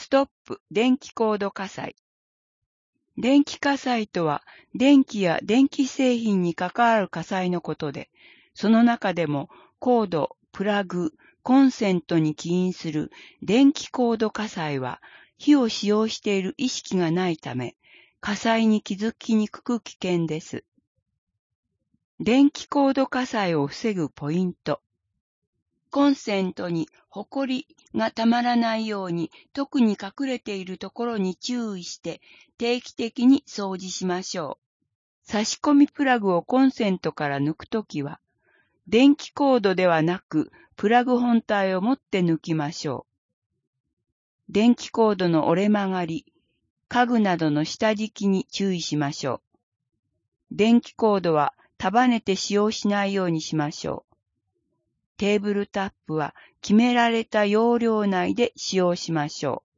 ストップ電気コード火災。電気火災とは、電気や電気製品に関わる火災のことで、その中でもコード、プラグ、コンセントに起因する電気コード火災は、火を使用している意識がないため、火災に気づきにくく危険です。電気コード火災を防ぐポイント。コンセントにホコリがたまらないように、特に隠れているところに注意して定期的に掃除しましょう。差し込みプラグをコンセントから抜くときは、電気コードではなくプラグ本体を持って抜きましょう。電気コードの折れ曲がり、家具などの下敷きに注意しましょう。電気コードは束ねて使用しないようにしましょう。テーブルタップは決められた容量内で使用しましょう。